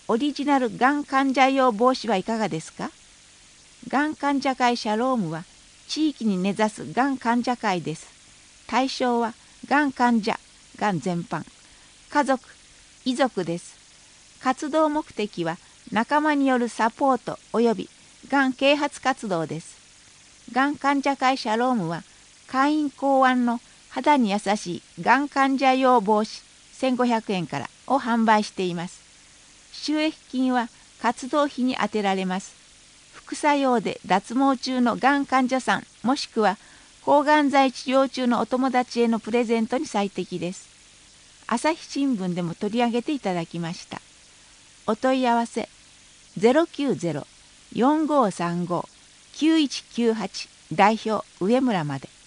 オリジナルがん患者用帽子はいかがですか。がん患者会シャロームは地域に根ざすがん患者会です。対象はがん患者、がん全般、家族、遺族です。活動目的は仲間によるサポート及びがん啓発活動です。がん患者会シャロームは会員考案の肌に優しいがん患者用帽子1500円からを販売しています。収益金は活動費に充てられます。副作用で脱毛中のがん患者さんもしくは抗がん剤治療中のお友達へのプレゼントに最適です。朝日新聞でも取り上げていただきました。お問い合わせ090-4535-9198代表上村まで。